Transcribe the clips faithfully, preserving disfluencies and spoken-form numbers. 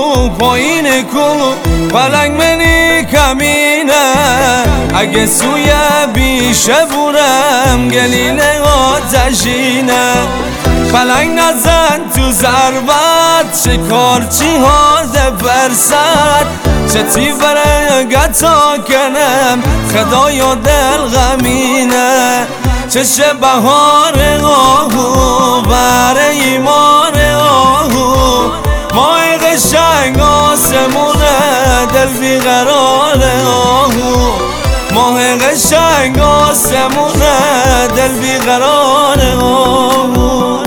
پایین کو پلنگ منی کمینه اگه سوی بیشه بورم گلیله آتشینه پلنگ نزن تو ضربت شکارچی ها فرصت چتی بره گتا کنم خدایا دل غمینه چشه بهار آهو بره ایمان آهو ماه قشنگ آسمونه دل بیقرار آهو ماه قشنگ آسمونه دل بیقرار آهو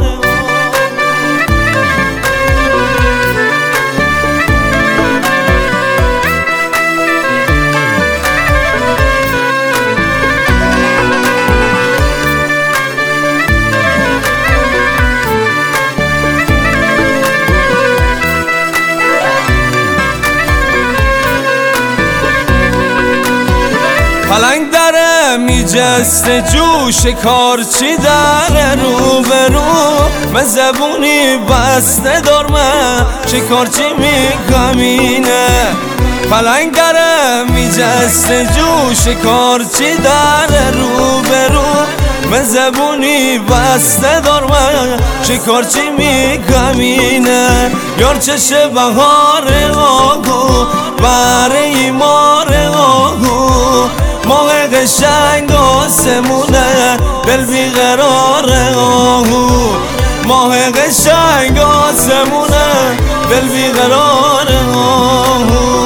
پلنگ داره میجسته جو شکارچی داره رو به رو من زبونی بسته دارمه شکارچی میکمینه پلنگ داره میجسته جو شکارچی داره رو به رو من زبونی بسته دارمه شکارچی میکمینه یار چشه بهار آهو بره ایمار آهو ماه قشنگ آسمونه دل بیقرار آهو ماه قشنگ آسمونه دل بیقرار آهو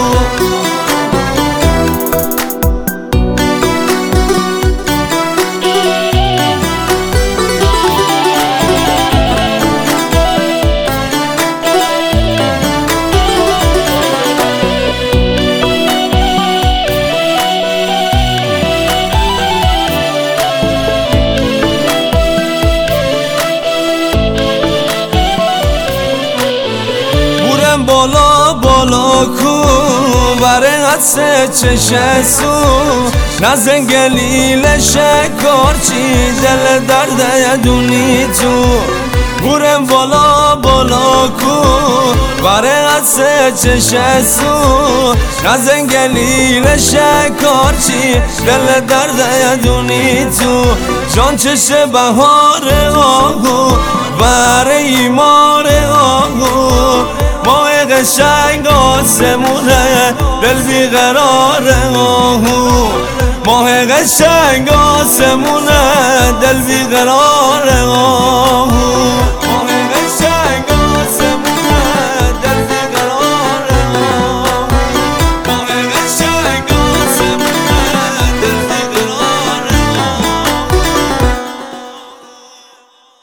بالا بالا کو بره حدسه چشه سو نزن گلیل شکارچی دل درد دونی تو بورم بالا بالا کو بره حدسه چشه سو نزن گلیل شکارچی دل درد دونی تو جان چشه بهار آهو بره ایمار آهو ماه قشنگ آسمونه دل بیقرار آهو ماه قشنگ آسمونه دل بیقرار آهو